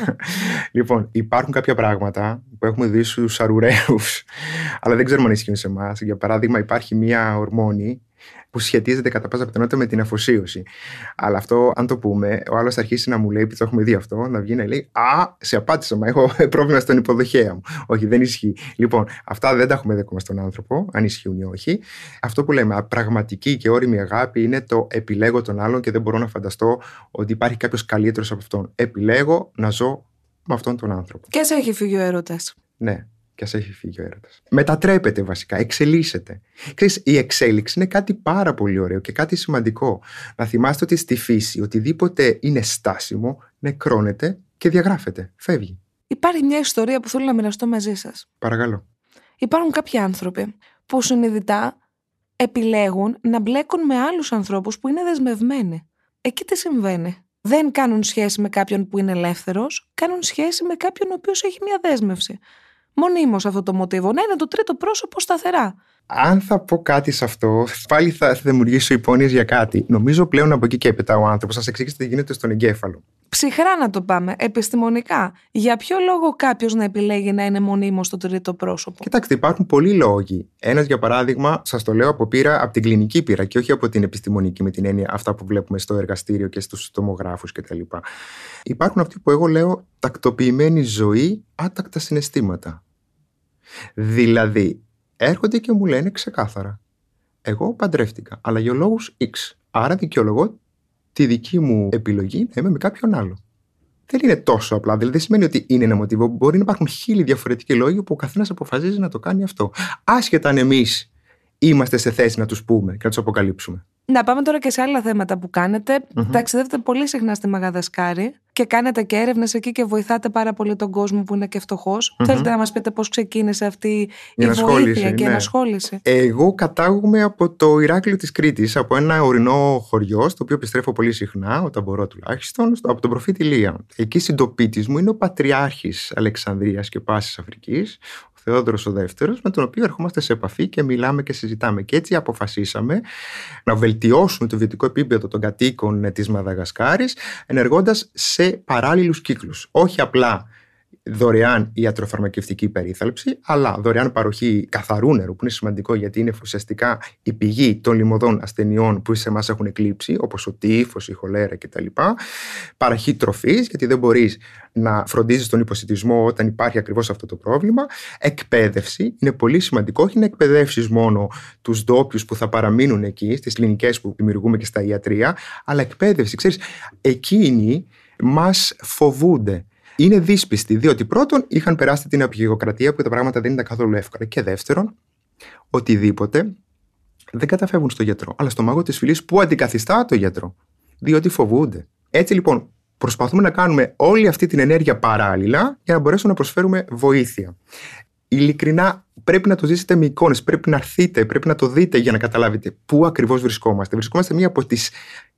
[SPEAKER 3] Λοιπόν, υπάρχουν κάποια πράγματα που έχουμε δει στους αρουραίους, αλλά δεν ξέρουμε αν ισχύουν σε εμάς. Για παράδειγμα, υπάρχει μια ορμόνη που σχετίζεται κατά πάσα πιθανότητα με την αφοσίωση. Αλλά αυτό, αν το πούμε, ο άλλος θα αρχίσει να μου λέει, επειδή το έχουμε δει αυτό, να βγει να λέει «Α, σε απάτησα, μα έχω πρόβλημα στον υποδοχέα μου». Όχι, δεν ισχύει. Λοιπόν, αυτά δεν τα έχουμε δει ακόμα στον άνθρωπο, αν ισχύουν ή όχι. Αυτό που λέμε, πραγματική και όριμη αγάπη, είναι το επιλέγω τον άλλον και δεν μπορώ να φανταστώ ότι υπάρχει κάποιος καλύτερος από αυτόν. Επιλέγω να ζω με αυτόν τον άνθρωπο.
[SPEAKER 2] Και σε έχει φύγει ο έρωτας.
[SPEAKER 3] Ναι. Και ας έχει φύγει ο έρωτας. Μετατρέπεται βασικά, εξελίσσεται. Ξέρεις, η εξέλιξη είναι κάτι πάρα πολύ ωραίο και κάτι σημαντικό. Να θυμάστε ότι στη φύση οτιδήποτε είναι στάσιμο, νεκρώνεται και διαγράφεται. Φεύγει.
[SPEAKER 2] Υπάρχει μια ιστορία που θέλω να μοιραστώ μαζί σας.
[SPEAKER 3] Παρακαλώ.
[SPEAKER 2] Υπάρχουν κάποιοι άνθρωποι που συνειδητά επιλέγουν να μπλέκουν με άλλους ανθρώπους που είναι δεσμευμένοι. Εκεί τι συμβαίνει? Δεν κάνουν σχέση με κάποιον που είναι ελεύθερος, κάνουν σχέση με κάποιον ο οποίος έχει μια δέσμευση. Μονίμως αυτό το μοτίβο, να είναι το τρίτο πρόσωπο σταθερά.
[SPEAKER 3] Αν θα πω κάτι σε αυτό, πάλι θα δημιουργήσω υπόνοιες για κάτι. Νομίζω πλέον από εκεί και έπειτα ο άνθρωπος. Σας εξηγήσω τι γίνεται στον εγκέφαλο.
[SPEAKER 2] Ψυχρά να το πάμε, επιστημονικά. Για ποιο λόγο κάποιος να επιλέγει να είναι μονίμως το τρίτο πρόσωπο?
[SPEAKER 3] Κοιτάξτε, υπάρχουν πολλοί λόγοι. Ένας, για παράδειγμα, σας το λέω από πείρα, από την κλινική πείρα και όχι από την επιστημονική, με την έννοια αυτά που βλέπουμε στο εργαστήριο και στους τομογράφους κτλ. Υπάρχουν αυτοί που εγώ λέω τακτοποιημένη ζωή, άτακτα συναισθήματα. Δηλαδή, έρχονται και μου λένε ξεκάθαρα: εγώ παντρεύτηκα, αλλά για λόγους X. Άρα δικαιολογώ τη δική μου επιλογή να είμαι με κάποιον άλλο. Δεν είναι τόσο απλά. Δηλαδή, δεν σημαίνει ότι είναι ένα μοτίβο. Μπορεί να υπάρχουν χίλιοι διαφορετικοί λόγοι που ο καθένας αποφασίζει να το κάνει αυτό. Άσχετα αν εμείς είμαστε σε θέση να τους πούμε και να τους αποκαλύψουμε.
[SPEAKER 2] Να πάμε τώρα και σε άλλα θέματα που κάνετε. Mm-hmm. Ταξιδεύετε πολύ συχνά στη Μαδαγασκάρη και κάνετε και έρευνες εκεί και βοηθάτε πάρα πολύ τον κόσμο που είναι και φτωχός. Mm-hmm. Θέλετε να μας πείτε πώς ξεκίνησε αυτή η, η βοήθεια και η ενασχόληση?
[SPEAKER 3] Εγώ κατάγομαι από το Ηράκλειο της Κρήτης, από ένα ορεινό χωριό, στο οποίο επιστρέφω πολύ συχνά, όταν μπορώ τουλάχιστον, από τον προφήτη Ηλία. Εκεί συντοπίτης μου είναι ο Πατριάρχης Αλεξανδρίας και Πάσης Αφρικής, Θεόδωρος ο Δεύτερος, με τον οποίο ερχόμαστε σε επαφή και μιλάμε και συζητάμε. Και έτσι αποφασίσαμε να βελτιώσουμε το βιωτικό επίπεδο των κατοίκων της Μαδαγασκάρης, ενεργώντας σε παράλληλους κύκλους. Όχι απλά δωρεάν ιατροφαρμακευτική περίθαλψη, αλλά δωρεάν παροχή καθαρού νερού, που είναι σημαντικό γιατί είναι ουσιαστικά η πηγή των λιμωδών ασθενειών που σε εμάς έχουν εκλείψει, όπως ο τύφος, η χολέρα κτλ. Παραχή τροφής, γιατί δεν μπορείς να φροντίζεις τον υποσιτισμό όταν υπάρχει ακριβώς αυτό το πρόβλημα. Εκπαίδευση, είναι πολύ σημαντικό, όχι να εκπαιδεύσεις μόνο τους ντόπιους που θα παραμείνουν εκεί, στις κλινικές που δημιουργούμε και στα ιατρία, αλλά εκπαίδευση. Ξέρεις, εκείνοι μας φοβούνται. Είναι δύσπιστοι, διότι πρώτον είχαν περάσει την απεικιοκρατία που τα πράγματα δεν ήταν καθόλου εύκολα. Και δεύτερον, οτιδήποτε δεν καταφεύγουν στο γιατρό, αλλά στο μάγο της φυλής που αντικαθιστά το γιατρό. Διότι φοβούνται. Έτσι λοιπόν, προσπαθούμε να κάνουμε όλη αυτή την ενέργεια παράλληλα για να μπορέσουμε να προσφέρουμε βοήθεια. Ειλικρινά, πρέπει να το ζήσετε με εικόνες, πρέπει να έρθετε, πρέπει να το δείτε για να καταλάβετε πού ακριβώς βρισκόμαστε. Βρισκόμαστε μία από τις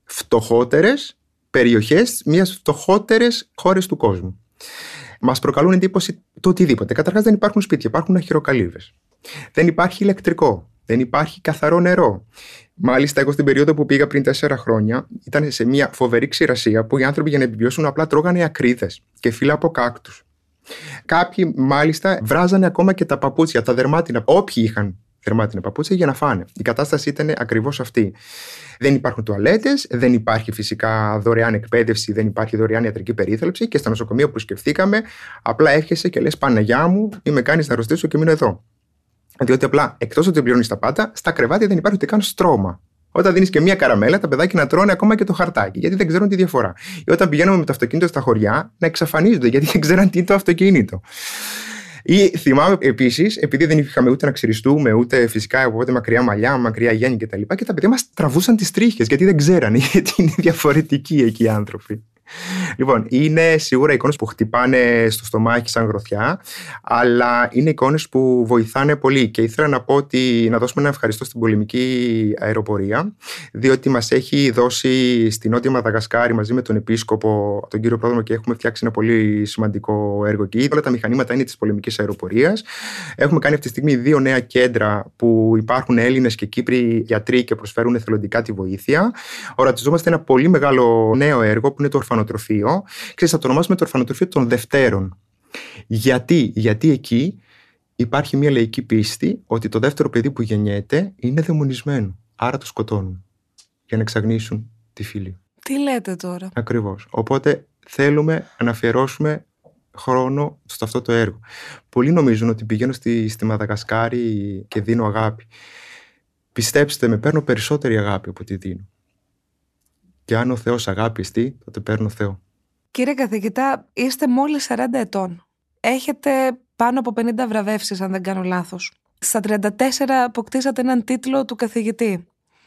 [SPEAKER 3] φτωχότερες περιοχές, μιας φτωχότερες χώρες του κόσμου. Μας προκαλούν εντύπωση το οτιδήποτε. Καταρχάς, δεν υπάρχουν σπίτια, υπάρχουν αχυροκαλύβες. Δεν υπάρχει ηλεκτρικό. Δεν υπάρχει καθαρό νερό. Μάλιστα, εγώ στην περίοδο που πήγα πριν τέσσερα χρόνια, ήταν σε μια φοβερή ξηρασία που οι άνθρωποι για να επιβιώσουν απλά τρώγανε ακρίδες και φύλλα από κάκτους. Κάποιοι, μάλιστα, βράζανε ακόμα και τα παπούτσια, τα δερμάτινα. Όποιοι είχαν δερμάτινα παπούτσια για να φάνε. Η κατάσταση ήταν ακριβώς αυτή. Δεν υπάρχουν τουαλέτες, δεν υπάρχει φυσικά δωρεάν εκπαίδευση, δεν υπάρχει δωρεάν ιατρική περίθαλψη και στα νοσοκομεία που σκεφτήκαμε, απλά έρχεσαι και λες: Παναγιά μου, ή με κάνεις να αρρωστήσω και μείνω εδώ. Διότι απλά εκτός ότι πληρώνεις τα πάντα, στα κρεβάτια δεν υπάρχει ούτε καν στρώμα. Όταν δίνεις και μία καραμέλα, τα παιδάκια να τρώνε ακόμα και το χαρτάκι, γιατί δεν ξέρουν τη διαφορά. Ή όταν πηγαίνουμε με το αυτοκίνητο στα χωριά, να εξαφανίζονται, γιατί δεν ξέραν τι είναι το αυτοκίνητο. Ή θυμάμαι επίσης, επειδή δεν είχαμε ούτε να ξυριστούμε, ούτε φυσικά οπότε μακριά μαλλιά, μακριά γέννη κτλ. Και, και τα παιδιά μας τραβούσαν τις τρίχες, γιατί δεν ξέρανε, γιατί είναι διαφορετικοί εκεί οι άνθρωποι. Λοιπόν, είναι σίγουρα εικόνες που χτυπάνε στο στομάχι σαν γροθιά, αλλά είναι εικόνες που βοηθάνε πολύ. Και ήθελα να πω ότι να δώσουμε ένα ευχαριστώ στην πολεμική αεροπορία, διότι μας έχει δώσει στη Νότια Μαδαγασκάρη μαζί με τον επίσκοπο, τον κύριο Πρόδρομο, και έχουμε φτιάξει ένα πολύ σημαντικό έργο εκεί. Όλα τα μηχανήματα είναι της πολεμικής αεροπορίας. Έχουμε κάνει αυτή τη στιγμή δύο νέα κέντρα που υπάρχουν Έλληνες και Κύπροι γιατροί και προσφέρουν εθελοντικά τη βοήθεια. Ορατιζόμαστε ένα πολύ μεγάλο νέο έργο που είναι το ορφανοτροφείο. Ξέρεις, θα το ονομάσουμε το ορφανοτροφείο των Δευτέρων. Γιατί, γιατί εκεί υπάρχει μια λαϊκή πίστη ότι το δεύτερο παιδί που γεννιέται είναι δαιμονισμένο. Άρα το σκοτώνουν για να εξαγνίσουν τη φύλη.
[SPEAKER 2] Τι λέτε τώρα?
[SPEAKER 3] Ακριβώς. Οπότε θέλουμε να αφιερώσουμε χρόνο στο αυτό το έργο. Πολλοί νομίζουν ότι πηγαίνω στη, στη Μαδαγασκάρη και δίνω αγάπη. Πιστέψτε με, παίρνω περισσότερη αγάπη από ό,τι δίνω. Και αν ο Θεός αγάπη εστί, τότε παίρνω Θεό.
[SPEAKER 2] Κύριε καθηγητά, είστε μόλις σαράντα ετών. Έχετε πάνω από πενήντα βραβεύσεις, αν δεν κάνω λάθος. Στα τριάντα τέσσερα αποκτήσατε έναν τίτλο του καθηγητή.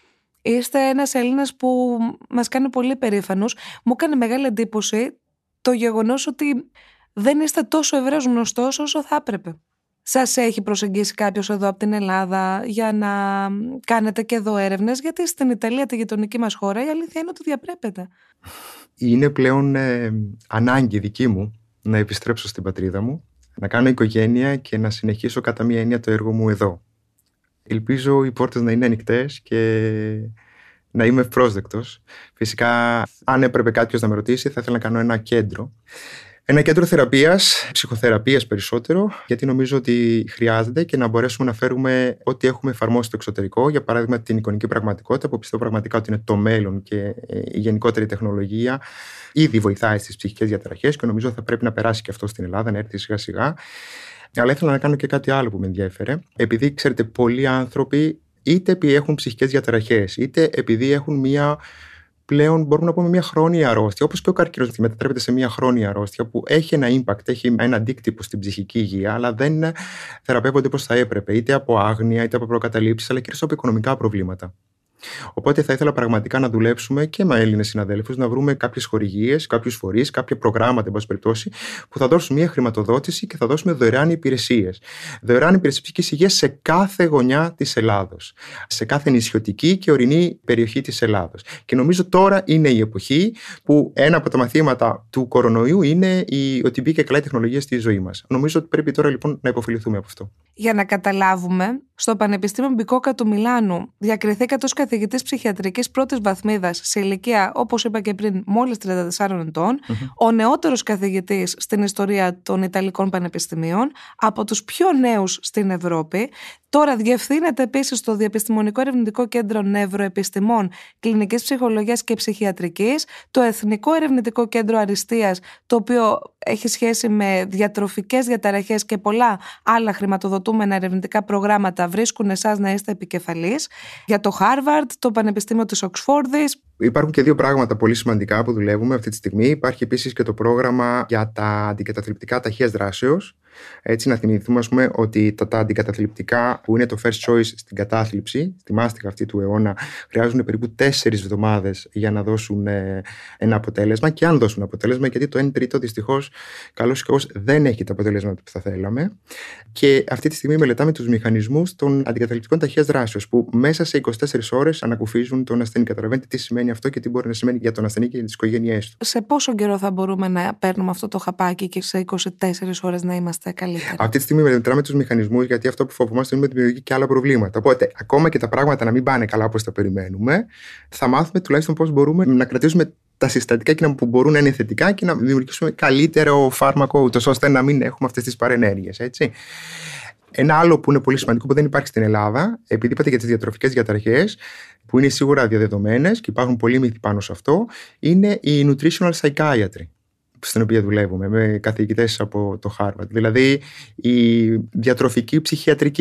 [SPEAKER 2] Είστε ένας Έλληνας που μας κάνει πολύ περήφανους. Μου έκανε μεγάλη εντύπωση το γεγονός ότι δεν είστε τόσο ευρέως γνωστός όσο θα έπρεπε. Σας έχει προσεγγίσει κάποιος εδώ από την Ελλάδα για να κάνετε και εδώ έρευνες? Γιατί στην Ιταλία, τη γειτονική μας χώρα, η αλήθεια είναι ότι διαπρέπετε.
[SPEAKER 3] Είναι πλέον ε, ανάγκη δική μου να επιστρέψω στην πατρίδα μου, να κάνω οικογένεια και να συνεχίσω κατά μία έννοια το έργο μου εδώ. Ελπίζω οι πόρτες να είναι ανοιχτές και να είμαι ευπρόσδεκτος. Φυσικά, αν έπρεπε κάποιος να με ρωτήσει, θα ήθελα να κάνω ένα κέντρο. Ένα κέντρο θεραπείας, ψυχοθεραπείας περισσότερο, γιατί νομίζω ότι χρειάζεται και να μπορέσουμε να φέρουμε ό,τι έχουμε εφαρμόσει στο εξωτερικό. Για παράδειγμα, την εικονική πραγματικότητα, που πιστεύω πραγματικά ότι είναι το μέλλον και η γενικότερη τεχνολογία ήδη βοηθάει στις ψυχικές διαταραχές και νομίζω θα πρέπει να περάσει και αυτό στην Ελλάδα, να έρθει σιγά-σιγά. Αλλά ήθελα να κάνω και κάτι άλλο που με ενδιέφερε. Επειδή ξέρετε, πολλοί άνθρωποι είτε επειδή έχουν ψυχικές διαταραχές, είτε επειδή έχουν μία. Πλέον μπορούμε να πούμε μια χρόνια αρρώστια, όπως και ο καρκίνος μετατρέπεται σε μια χρόνια αρρώστια που έχει ένα impact, έχει ένα αντίκτυπο στην ψυχική υγεία, αλλά δεν θεραπεύονται όπως θα έπρεπε, είτε από άγνοια, είτε από προκαταλήψεις, αλλά κυρίως από οικονομικά προβλήματα. Οπότε θα ήθελα πραγματικά να δουλέψουμε και με Έλληνες συναδέλφους, να βρούμε κάποιες χορηγίες, κάποιους φορείς, κάποια προγράμματα, εν πάση περιπτώσει, που θα δώσουν μια χρηματοδότηση και θα δώσουμε δωρεάν υπηρεσίες. Δωρεάν υπηρεσίες ψυχικής υγείας σε κάθε γωνιά της Ελλάδος, σε κάθε νησιωτική και ορεινή περιοχή της Ελλάδος. Και νομίζω τώρα είναι η εποχή που ένα από τα μαθήματα του κορονοϊού είναι η, ότι μπήκε καλά η τεχνολογία στη ζωή μας. Νομίζω ότι πρέπει τώρα λοιπόν να υποφεληθούμε από αυτό.
[SPEAKER 2] Για να καταλάβουμε, στο Πανεπιστήμιο Μπικόκα του Μιλάνου διακριθήκατε ως καθηγητής ψυχιατρικής πρώτης βαθμίδας σε ηλικία, όπως είπα και πριν, μόλις τριάντα τεσσάρων ετών, mm-hmm. ο νεότερος καθηγητής στην ιστορία των Ιταλικών Πανεπιστημίων, από τους πιο νέους στην Ευρώπη. Τώρα διευθύνεται επίσης στο Διεπιστημονικό Ερευνητικό Κέντρο Νευροεπιστημών, Κλινικής Ψυχολογίας και Ψυχιατρικής, το Εθνικό Ερευνητικό Κέντρο Αριστείας, το οποίο έχει σχέση με διατροφικές διαταραχές και πολλά άλλα χρηματοδοτούμενα ερευνητικά προγράμματα βρίσκουν εσάς να είστε επικεφαλής, για το Χάρβαρντ, το Πανεπιστήμιο της Οξφόρδης.
[SPEAKER 3] Υπάρχουν και δύο πράγματα πολύ σημαντικά που δουλεύουμε αυτή τη στιγμή. Υπάρχει επίσης και το πρόγραμμα για τα αντικαταθλιπτικά ταχείας δράσεως. Έτσι, να θυμηθούμε, ας πούμε, ότι τα, τα αντικαταθλιπτικά που είναι το first choice στην κατάθλιψη, στη μάστιγα αυτή του αιώνα, χρειάζονται περίπου τέσσερις εβδομάδες για να δώσουν ε, ένα αποτέλεσμα. Και αν δώσουν αποτέλεσμα, γιατί το ένα τρίτο δυστυχώς, καλώς ή κακώς, δεν έχει τα αποτελέσματα που θα θέλαμε. Και αυτή τη στιγμή μελετάμε τους μηχανισμούς των αντικαταθλιπτικών ταχείας δράσεως, που μέσα σε είκοσι τέσσερις ώρες ανακουφίζουν τον ασθενή. Καταλαβαίνετε τι σημαίνει αυτό και τι μπορεί να σημαίνει για τον ασθενή και για τις οικογένειές του.
[SPEAKER 2] Σε πόσο καιρό θα μπορούμε να παίρνουμε αυτό το χαπάκι και σε είκοσι τέσσερις ώρες να είμαστε καλύτερα?
[SPEAKER 3] Αυτή τη στιγμή μετράμε τους μηχανισμούς, γιατί αυτό που φοβόμαστε είναι ότι δημιουργεί και άλλα προβλήματα. Οπότε, ακόμα και τα πράγματα να μην πάνε καλά όπως τα περιμένουμε, θα μάθουμε τουλάχιστον πώς μπορούμε να κρατήσουμε τα συστατικά και να, που μπορούν να είναι θετικά και να δημιουργήσουμε καλύτερο φάρμακο, ούτως ώστε να μην έχουμε αυτές τις παρενέργειες. Έτσι. Ένα άλλο που είναι πολύ σημαντικό που δεν υπάρχει στην Ελλάδα, επειδή είπατε για τις διατροφικές διαταραχές, που είναι σίγουρα διαδεδομένες και υπάρχουν πολλοί μύθοι πάνω σε αυτό, είναι η nutritional psychiatry, στην οποία δουλεύουμε με καθηγητές από το Harvard. Δηλαδή η διατροφική ψυχιατρική.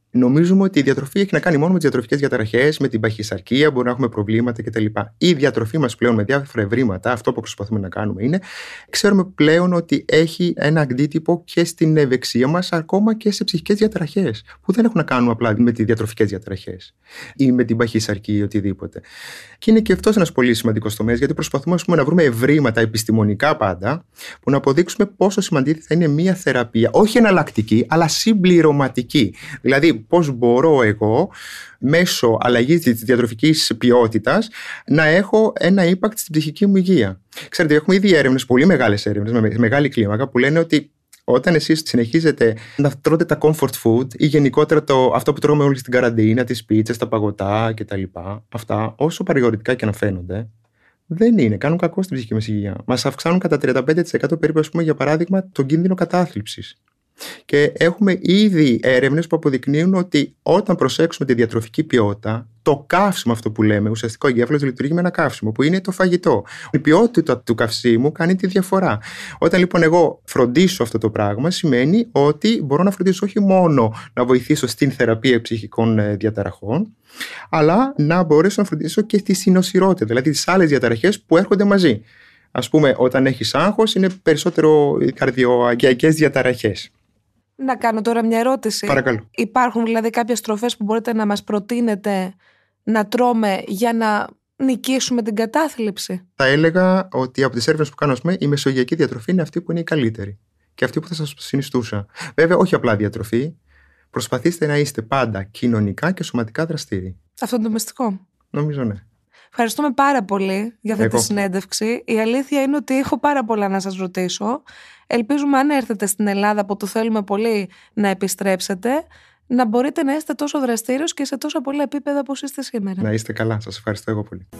[SPEAKER 3] νομίζουμε ότι η διατροφή έχει να κάνει μόνο με τις διατροφικές διαταραχές, με την παχυσαρκία, μπορεί να έχουμε προβλήματα κτλ. Η διατροφή μας πλέον με διάφορα ευρήματα, αυτό που προσπαθούμε να κάνουμε είναι, ξέρουμε πλέον ότι έχει ένα αντίτυπο και στην ευεξία μας, ακόμα και σε ψυχικές διαταραχές, που δεν έχουν να κάνουν απλά με τις διατροφικές διαταραχές ή με την παχυσαρκία ή οτιδήποτε. Και είναι και αυτός ένας πολύ σημαντικός τομέας, γιατί προσπαθούμε ας πούμε, να βρούμε ευρήματα επιστημονικά πάντα, που να αποδείξουμε πόσο σημαντική θα είναι μια θεραπεία, όχι εναλλακτική, αλλά συμπληρωματική. Δηλαδή, πώς μπορώ εγώ μέσω αλλαγής της διατροφικής ποιότητας να έχω ένα impact στην ψυχική μου υγεία. Ξέρετε, έχουμε ήδη έρευνες, πολύ μεγάλες έρευνες, με μεγάλη κλίμακα, που λένε ότι όταν εσείς συνεχίζετε να τρώτε τα comfort food ή γενικότερα το, αυτό που τρώμε όλοι στην καραντίνα, τις πίτσες, τα παγωτά κτλ., αυτά, όσο παρηγορητικά και να φαίνονται, δεν είναι, κάνουν κακό στην ψυχική μας υγεία. Μας αυξάνουν κατά τριάντα πέντε τοις εκατό περίπου, ας πούμε, για παράδειγμα, τον κίνδυνο κατάθλιψης. Και έχουμε ήδη έρευνες που αποδεικνύουν ότι όταν προσέξουμε τη διατροφική ποιότητα, το καύσιμο αυτό που λέμε, ουσιαστικά ο εγκέφαλος λειτουργεί με ένα καύσιμο που είναι το φαγητό. Η ποιότητα του καυσίμου κάνει τη διαφορά. Όταν λοιπόν εγώ φροντίσω αυτό το πράγμα, σημαίνει ότι μπορώ να φροντίσω όχι μόνο να βοηθήσω στην θεραπεία ψυχικών διαταραχών, αλλά να μπορέσω να φροντίσω και στη συνοσιρότητα, δηλαδή τις άλλες διαταραχές που έρχονται μαζί. Ας πούμε, όταν έχεις άγχος, είναι περισσότερο καρδιοαγκιακές διαταραχές.
[SPEAKER 2] Να κάνω τώρα μια ερώτηση.
[SPEAKER 3] Παρακαλώ.
[SPEAKER 2] Υπάρχουν δηλαδή κάποιες τροφές που μπορείτε να μας προτείνετε να τρώμε για να νικήσουμε την κατάθλιψη?
[SPEAKER 3] Θα έλεγα ότι από τις έρευνες που κάνω, ας πούμε, η μεσογειακή διατροφή είναι αυτή που είναι η καλύτερη και αυτή που θα σας συνιστούσα. Βέβαια, όχι απλά διατροφή. Προσπαθήστε να είστε πάντα κοινωνικά και σωματικά δραστήριοι.
[SPEAKER 2] Αυτό είναι το μυστικό.
[SPEAKER 3] Νομίζω ναι.
[SPEAKER 2] Ευχαριστούμε πάρα πολύ για αυτή
[SPEAKER 3] Εγώ.
[SPEAKER 2] τη συνέντευξη. Η αλήθεια είναι ότι έχω πάρα πολλά να σας ρωτήσω. Ελπίζουμε αν έρθετε στην Ελλάδα, που το θέλουμε πολύ να επιστρέψετε, να μπορείτε να είστε τόσο δραστήριος και σε τόσα πολλά επίπεδα όπως είστε σήμερα.
[SPEAKER 3] Να είστε καλά. Σας ευχαριστώ εγώ πολύ.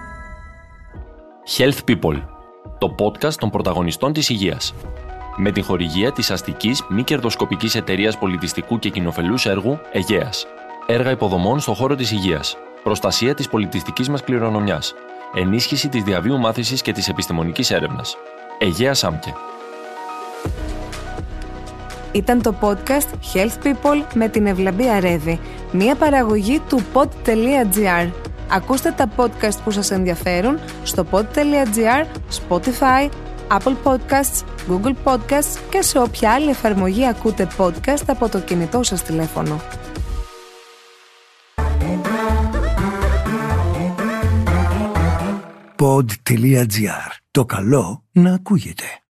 [SPEAKER 1] Health People, το podcast των πρωταγωνιστών της υγείας. Με την χορηγία της αστικής μη κερδοσκοπικής εταιρείας πολιτιστικού και κοινοφελούς έργου Αιγαίας. Έργα υποδομών στον χώρο της υγείας. Προστασία της πολιτιστικής μας κληρονομιάς. Ενίσχυση της διαβίου μάθησης και της επιστημονικής έρευνας. Αιγαία Άμκε.
[SPEAKER 2] Ήταν το podcast Health People με την Ευλαμπία Ρέβη, μια παραγωγή του pod τελεία gr. Ακούστε τα podcast που σας ενδιαφέρουν στο pod τελεία gr, Spotify, Apple Podcasts, Google Podcasts και σε όποια άλλη εφαρμογή ακούτε podcast από το κινητό σας τηλέφωνο.
[SPEAKER 4] pod τελεία gr. Το καλό να ακούγεται.